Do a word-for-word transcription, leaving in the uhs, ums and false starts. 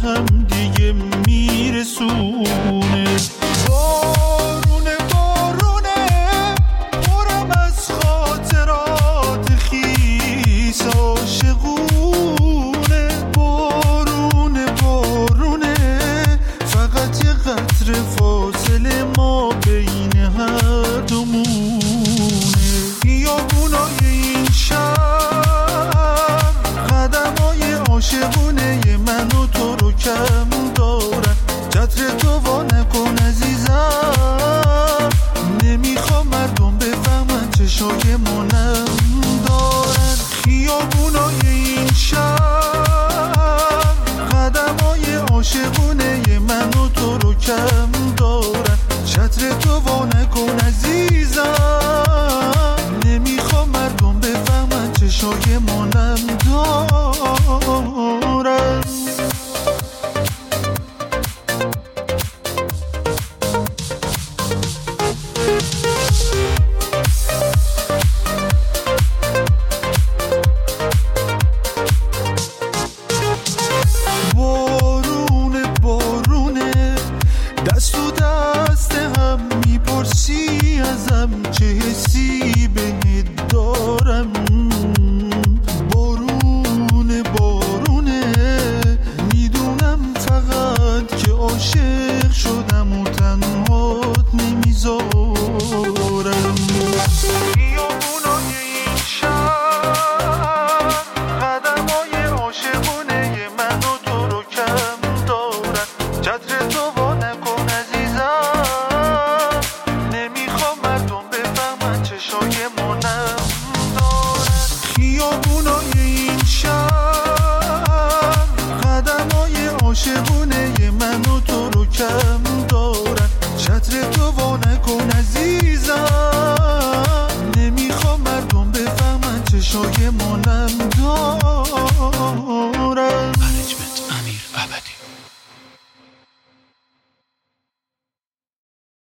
هم دیگه میرسونه. بارونه بارونه پرم از خاطرات خیس عاشقونه. بارونه بارونه فقط یه قطره فاصله ما بین هر دومونه. خیابونای این شهر قدمای عاشقونه من و تو رو کم دارن. چتر تو وا نکن عزیزم، نمیخوام مردم بفهمن چشای ما نم دارن. خیابونای این شهر قدمای عاشقونه من و تو رو کم دارن. چتر تو وا نکن عزیزم، نمیخوام مردم بفهمن چشای ما نم دارن. بارونه بارونه دست تو دست هم میپرسی ازم چه حسی بهت دارم. بارونه بارونه میدونم فقط که عاشق شدم و تنهات نمیذارم. خیابونای این شهر قدمای عاشقونه من و تو رو کم دارن. چتر تو وا نکن عزیزم، نمیخوام مردم بفهمن چشای